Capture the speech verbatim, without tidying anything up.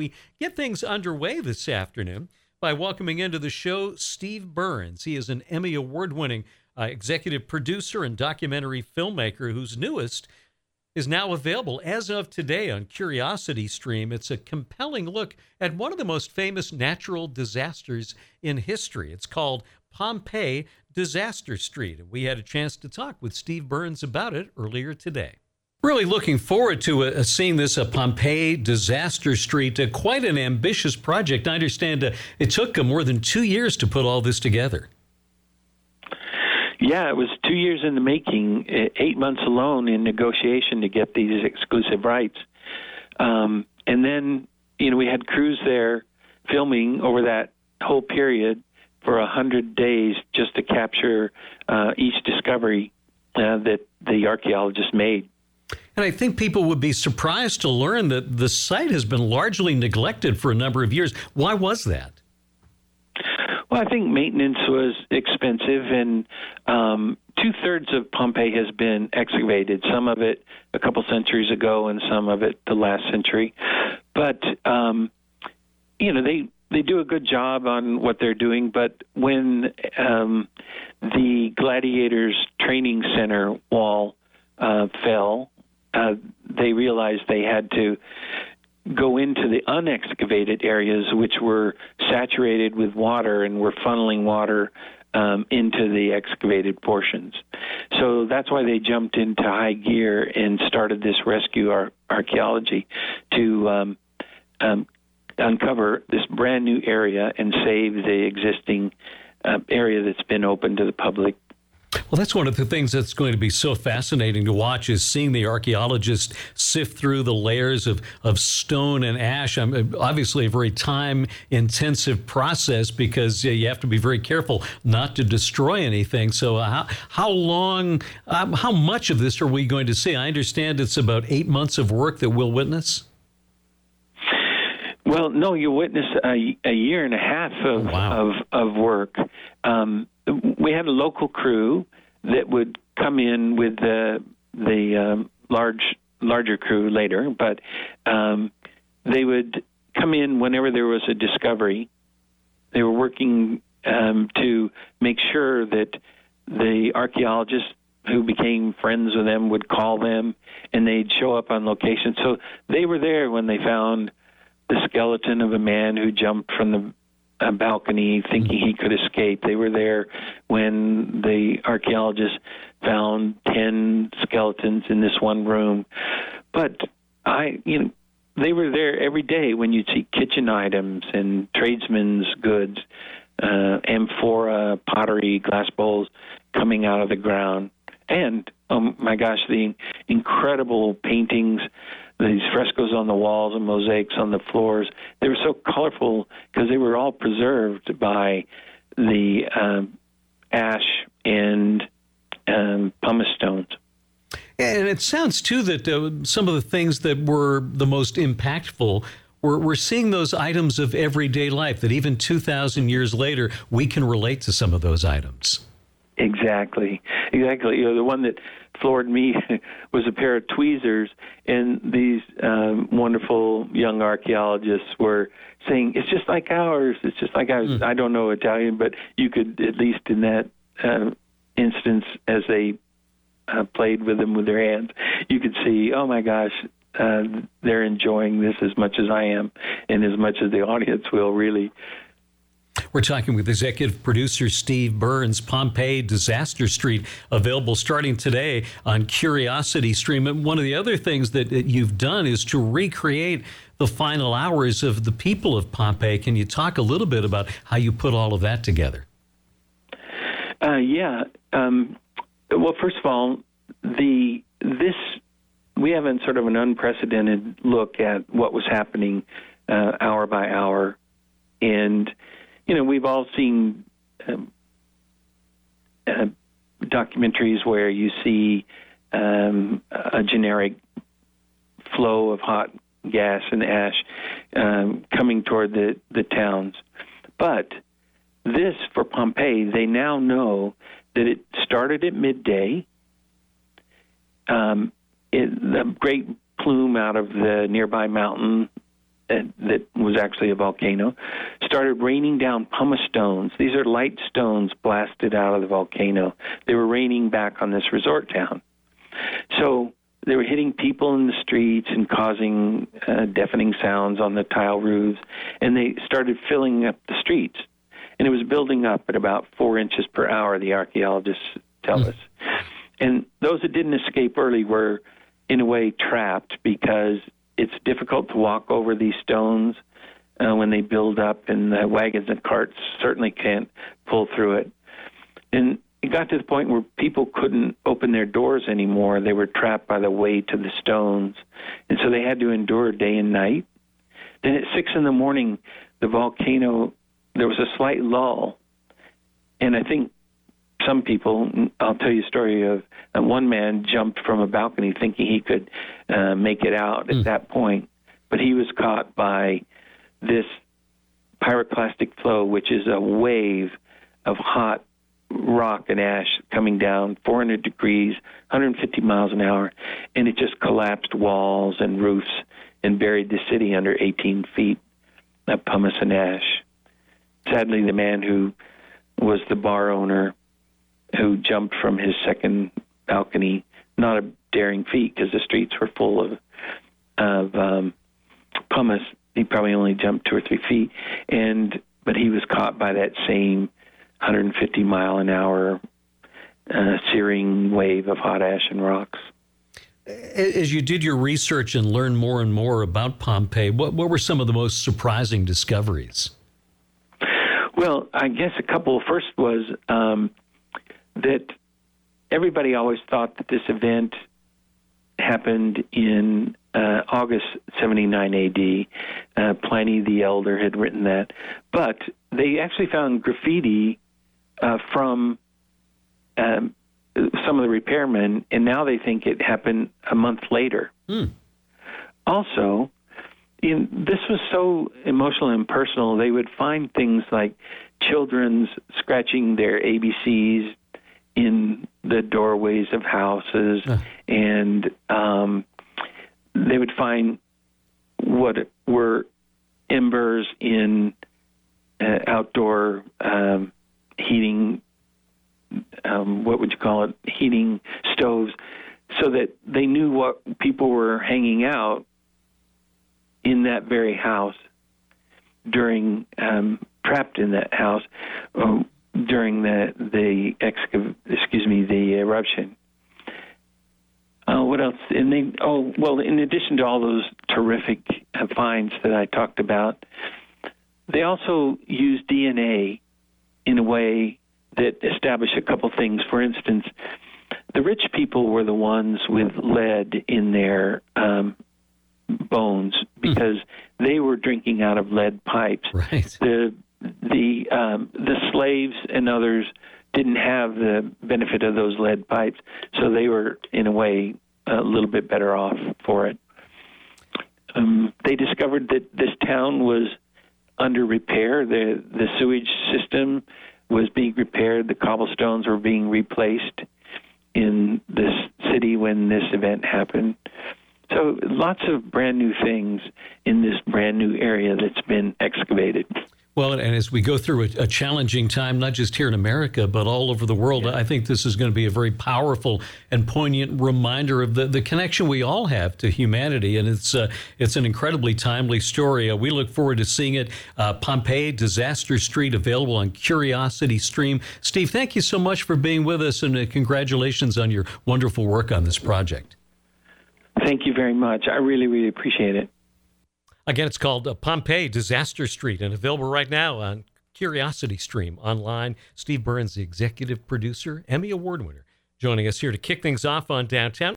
we get things underway this afternoon by welcoming into the show Steve Burns. He is an Emmy Award-winning uh, executive producer and documentary filmmaker whose newest is now available as of today on Curiosity Stream. It's a compelling look at one of the most famous natural disasters in history. It's called Pompeii Disaster Street. We had a chance to talk with Steve Burns about it earlier today. Really looking forward to uh, seeing this uh, Pompeii Disaster Street. Uh, quite an ambitious project. I understand uh, it took uh, more than two years to put all this together. Yeah, it was two years in the making, eight months alone in negotiation to get these exclusive rights. Um, and then, you know, we had crews there filming over that whole period for a hundred days just to capture uh, each discovery uh, that the archaeologists made. And I think people would be surprised to learn that the site has been largely neglected for a number of years. Why was that? Well, I think maintenance was expensive, and um, two-thirds of Pompeii has been excavated, some of it a couple centuries ago and some of it the last century. But, um, you know, they, they do a good job on what they're doing, but when um, the Gladiators Training Center wall uh, fell, uh, they realized they had to go into the unexcavated areas, which were saturated with water and were funneling water um, into the excavated portions. So that's why they jumped into high gear and started this rescue ar- archaeology to um, um, uncover this brand new area and save the existing uh, area that's been open to the public. Well, that's one of the things that's going to be so fascinating to watch is seeing the archaeologists sift through the layers of, of stone and ash. I mean, obviously a very time-intensive process because uh, you have to be very careful not to destroy anything. So uh, how, how long, um, how much of this are we going to see? I understand it's about eight months of work that we'll witness. Well, no, you'll witness a, a year and a half of, wow. of, of work. Um, we had a local crew that would come in with the the um, large larger crew later, but um, they would come in whenever there was a discovery. They were working um, to make sure that the archaeologists who became friends with them would call them, and they'd show up on location. So they were there when they found the skeleton of a man who jumped from the a balcony thinking he could escape. They were there when the archaeologists found ten skeletons in this one room. But I, you know, they were there every day when you'd see kitchen items and tradesmen's goods, uh, amphora, pottery, glass bowls coming out of the ground. And, oh my gosh, the incredible paintings, these frescoes on the walls and mosaics on the floors. They were so colorful because they were all preserved by the um, ash and um, pumice stones. And it sounds, too, that uh, some of the things that were the most impactful We're, we're seeing those items of everyday life, that even two thousand years later, we can relate to some of those items. Exactly. Exactly. You know, the one that floored me was a pair of tweezers, and these um, wonderful young archaeologists were saying, it's just like ours. It's just like ours. Mm. I don't know Italian, but you could, at least in that uh, instance, as they uh, played with them with their hands, you could see, oh my gosh, uh, they're enjoying this as much as I am, and as much as the audience will, really. We're talking with executive producer Steve Burns. Pompeii Disaster Street, available starting today on Curiosity Stream. And one of the other things that, that you've done is to recreate the final hours of the people of Pompeii. Can you talk a little bit about how you put all of that together? Uh, yeah. Um, well, first of all, the this we have a sort of an unprecedented look at what was happening uh, hour by hour, and you know, we've all seen um, uh, documentaries where you see um, a generic flow of hot gas and ash um, coming toward the, the towns. But this, for Pompeii, they now know that it started at midday. Um, it, the great plume out of the nearby mountain uh, that was actually a volcano, started raining down pumice stones. These are light stones blasted out of the volcano. They were raining back on this resort town. So they were hitting people in the streets and causing uh, deafening sounds on the tile roofs, and they started filling up the streets. And it was building up at about four inches per hour, the archaeologists tell mm. us. And those that didn't escape early were, in a way, trapped because it's difficult to walk over these stones uh, when they build up, and the wagons and carts certainly can't pull through it. And it got to the point where people couldn't open their doors anymore. They were trapped by the weight of the stones, and so they had to endure day and night. Then at six in the morning, the volcano, there was a slight lull, and I think some people, I'll tell you a story of uh, one man jumped from a balcony thinking he could uh, make it out at mm. that point, but he was caught by this pyroclastic flow, which is a wave of hot rock and ash coming down four hundred degrees, one hundred fifty miles an hour, and it just collapsed walls and roofs and buried the city under eighteen feet of pumice and ash. Sadly, the man who was the bar owner who jumped from his second balcony, not a daring feat because the streets were full of of um, pumice. He probably only jumped two or three feet, and but he was caught by that same one hundred fifty mile an hour uh, searing wave of hot ash and rocks. As you did your research and learned more and more about Pompeii, what, what were some of the most surprising discoveries? Well, I guess a couple. First was um, that everybody always thought that this event happened in uh, August seventy-nine A D. Uh, Pliny the Elder had written that. But they actually found graffiti uh, from um, some of the repairmen, and now they think it happened a month later. Hmm. Also, in, this was so emotional and personal, they would find things like children's scratching their A B Cs in the doorways of houses, uh. and um, they would find what were embers in uh, outdoor um, heating, um, what would you call it, heating stoves, so that they knew what people were hanging out in that very house during, um, trapped in that house um, during the, the excav- excuse me, the eruption. Uh, what else? And they, oh, well, in addition to all those terrific uh, finds that I talked about, they also used D N A in a way that established a couple things. For instance, the rich people were the ones with lead in their um, bones because hmm. they were drinking out of lead pipes. Right. The the um, the slaves and others didn't have the benefit of those lead pipes, so they were, in a way, a little bit better off for it. Um, they discovered that this town was under repair. The the sewage system was being repaired. The cobblestones were being replaced in this city when this event happened. So lots of brand new things in this brand new area that's been excavated. Well, and as we go through a, a challenging time, not just here in America, but all over the world, yeah. I think this is going to be a very powerful and poignant reminder of the, the connection we all have to humanity. And it's uh, it's an incredibly timely story. Uh, we look forward to seeing it. Uh, Pompeii, Disaster Street, available on Curiosity Stream. Steve, thank you so much for being with us, and uh, congratulations on your wonderful work on this project. Thank you very much. I really, really appreciate it. Again, it's called uh, Pompeii Disaster Street, and available right now on Curiosity Stream online. Steve Burns, the executive producer, Emmy Award winner, joining us here to kick things off on Downtown.